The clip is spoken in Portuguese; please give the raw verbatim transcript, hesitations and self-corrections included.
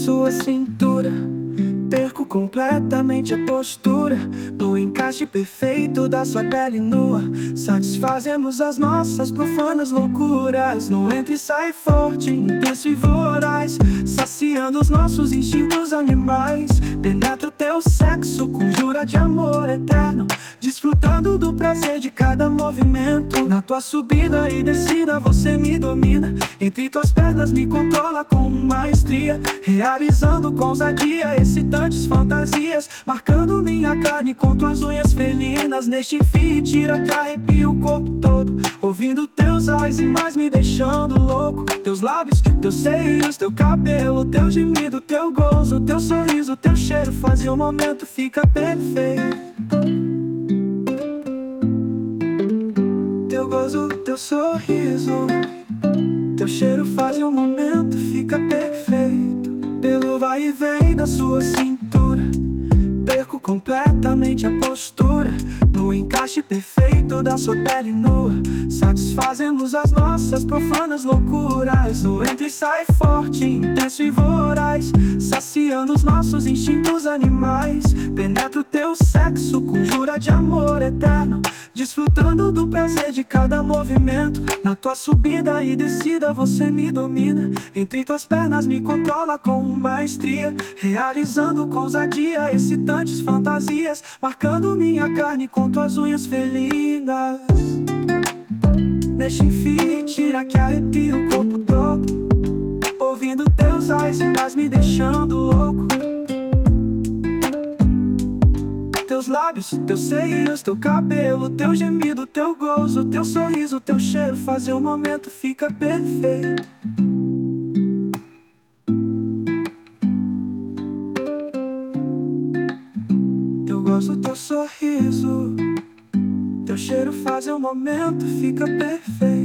sua cintura. Perco completamente a postura no encaixe perfeito da sua pele nua. Satisfazemos as nossas profanas loucuras no entra e sai forte, intenso e voraz, saciando os nossos instintos animais. Penetra o teu sexo com jura de amor eterno, desfrutando do prazer de cada movimento. Na tua subida e descida você me domina, entre tuas pernas me controla com maestria, realizando com ousadia excitantes fantasias, marcando minha carne com tuas unhas felinas. Neste fio tira que arrepia o corpo todo, ouvindo teus ais e mais me deixando louco. Teus lábios, teus seios, teu cabelo, teu gemido, teu gozo, teu sorriso, teu cheiro fazem o momento fica perfeito. Teu gozo, teu sorriso, teu cheiro fazem o momento fica perfeito. Pelo vai e vem da sua cintura, perco completamente a postura no encaixe perfeito da sua pele nua. Satisfazemos as nossas profanas loucuras no entra e sai forte, intenso e voraz, saciando os nossos instintos animais. Penetra o teu sexo com jura de amor eterno, desfrutando do prazer de cada movimento. Na tua subida e descida você me domina, entre tuas pernas me controla com maestria, realizando com ousadia excitantes fantasias, marcando minha carne com tuas unhas felinas. Deixa enfim, tira que arrepia o corpo todo, ouvindo teus ais e mais me deixando louco. Teus lábios, teus seios, teu cabelo, teu gemido, teu gozo, teu sorriso, teu cheiro fazem o momento fica perfeito. Teu gozo, teu sorriso, teu cheiro fazem o momento fica perfeito.